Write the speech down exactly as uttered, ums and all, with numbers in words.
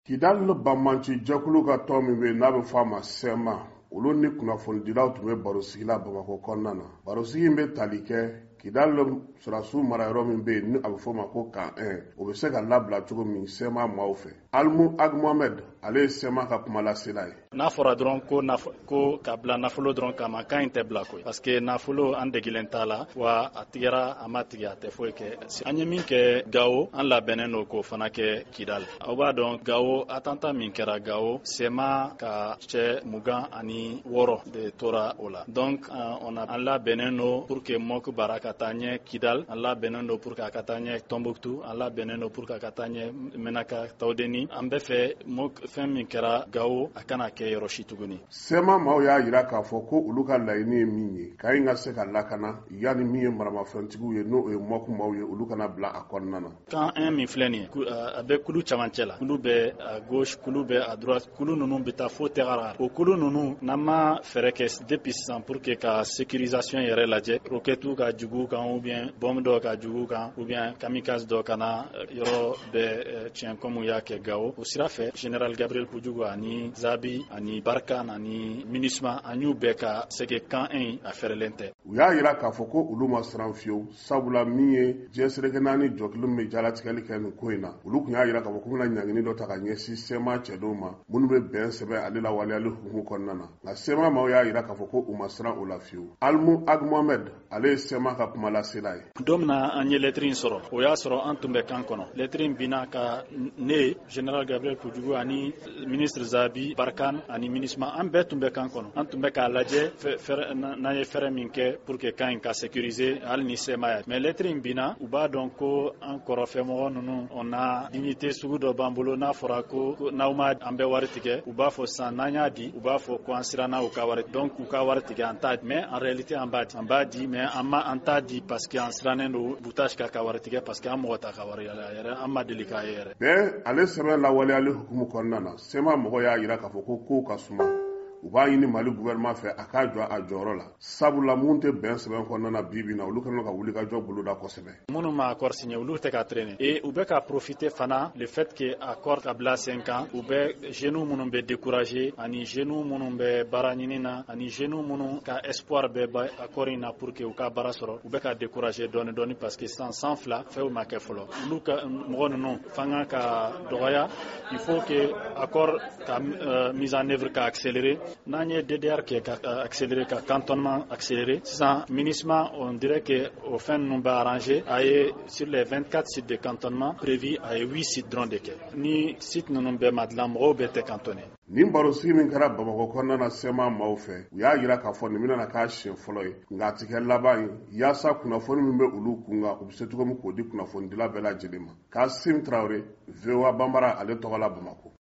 Kidal Bamanchi jakulu ka tɔn min bɛ n'a bɛ fɔ a ma sɛma olu ni kunnafonidilaw tun bɛ barosigi la Bamakɔ kɔnɔna na. Barosigi in bɛ tali kɛ Kidal Sɔrɔdasiw marayɔrɔ min bɛ yen ni a bɛ fɔ o ma ko Camp un o bɛ se ka labila cogo min sɛma maaw fɛ. Alimu Ag Mohamed ale ye sɛma ka kuma lasela ye. N'a fɔra dɔrɔn ko ko ka bila nafolo dɔrɔn kama kan in tɛ bila koyi parce que nafolo an degilen t'a la wa a tigɛra a ma tigɛ a tɛ foyi kɛ. An ye min kɛ Gao an labɛnnen don k'o fana kɛ Kidal. Aw b'a dɔn Gao attentat min kɛra Gao sɛma ka cɛ mugan ani wɔɔrɔ de tora o la. Donc on a an labɛnnen don pour que Mɔk Bara ka taa ɲɛ Kidal, an labɛnnen don pour que a ka taa ɲɛ Tombouctou, an labɛnnen don pour que a ka taa ɲɛ Menaka Tawdeni. An bɛ fɛ Mɔk fɛn min kɛra Gao a kana kɛ yɔrɔ si tuguni. Sɛma maaw y'a jira k'a fɔ ko olu ka laɲini ye min ye ka in ka se ka lakana yanni min ye maramafɛntigiw ye n'o ye Mɔk maaw ye olu kana bila a kɔnɔna na. Camp un min filɛ nin ye a bɛ kulu camancɛ la, kulu bɛ à gauche, kulu bɛ à droite, kulu ninnu bɛ taa fo Tegara. O kulu ninnu n'an ma fɛɛrɛ kɛ depuis sisan pour que ka sécurisation yɛrɛ lajɛ, roquette ka jugu kan ou bien bombe dɔ ka jugu kan ou bien kamikaze dɔ kana yɔrɔ bɛɛ tiɲɛ comme u y'a kɛ Gao. O sira fɛ Général Gabriel Kojugu ani Zabi ani Barkan ani MINUSMA an y'u bɛɛ ka c'est que Camp un a fɛrɛlen tɛ. U y'a jira k'a fɔ ko olu ma siran fiyewu sabula min ye diɲɛ seleke naani jɔkulu bɛ jalatigɛli kɛ nin ko in na olu tun y'a jira k'a fɔ k'u bɛna ɲangini dɔ ta ka ɲɛsin sɛma cɛdenw ma minnu bɛ bɛn sɛbɛn ale la waleyali hukumu kɔnɔna na nka sɛma maaw y'a jira k'a fɔ ko u ma siran o la fiyewu. Alimu Ag Mohamed ale ye sɛma ka kuma lasela ye. Don min na an ye lettre in sɔrɔ o y'a sɔrɔ an tun bɛ kan kɔnɔ. Lettre in binna ka ne Général Gabriel Kojugu ani ministre Zabi Barkan ani MINUSMA an bɛɛ tun bɛ kan kɔnɔ. An tun bɛ k'a lajɛ n'an ye fɛɛrɛ min kɛ pour que kan in ka sécuriser hali ni sɛma ye. Mais lettre in binna u b'a dɔn ko an kɔrɔfɛmɔgɔ ninnu on a dignité sugu dɔ b'an bolo n'a fɔra ko n'aw ma an bɛ wari tigɛ u b'a fɔ sisan n'an y'a di u b'a fɔ ko an siranna u ka wari donc u ka wari tigɛ an t'a di mais en réalité an b'a di an b'a di mais an ma an t'a di parce que an sirannen don Boutage ka ka wari tigɛ parce que an mɔgɔ t'a ka wari yɛrɛ an ma deli k'a ye yɛrɛ. Mais ale sɛbɛn lawaleyali hukumu kɔnɔna na sɛma mɔgɔ y'a jira k'a fɔ ko kow ka suma u b'a ɲini Mali gouvernement fɛ a k'a jɔ a jɔyɔrɔ la sabula mun tɛ bɛn sɛbɛn kɔnɔna na bi bi na olu kɛlen ka wuli ka jɔ boloda kosɛbɛ. Minnu ma accord signé olu tɛ ka traîner et u bɛ ka profiter fana le fait que accord ka bila sen kan u bɛ jeunes minnu bɛ décourager ani jeunes minnu bɛ baara ɲini na ani jeunes minnu ka espoir bɛ ba accord in na pour que u ka baara sɔrɔ u bɛ ka décourager dɔɔni dɔɔni parce que san san fila fɛnw ma kɛ fɔlɔ olu ka mɔgɔ ninnu fanga ka dɔgɔya il faut que accord ka euh, mise en œuvre ka accélérer. N'an ye D D R kɛ ka accélérer ka cantonnement accéléré sisan MINUSMA on dirait que o fɛn ninnu bɛ arranger a ye sur les vingt-quatre sites de cantonnement prévu a ye huit sites dɔrɔn de kɛ ni site ninnu bɛɛ ma dilan mɔgɔw bɛɛ tɛ cantonné. Nin barosigi min kɛra Bamakɔ kɔnɔna na sɛma maaw fɛ u y'a jira k'a fɔ nin bɛna k'a siɲɛ fɔlɔ ye nka a tɛ kɛ laban ye yaasa kunnafoni min bɛ olu kun kan u bɛ se cogo min k'o di kunnafonidila bɛɛ lajɛlen ma. Kasim Traoré V O A Banbara ale tɔgɔ la Bamakɔ.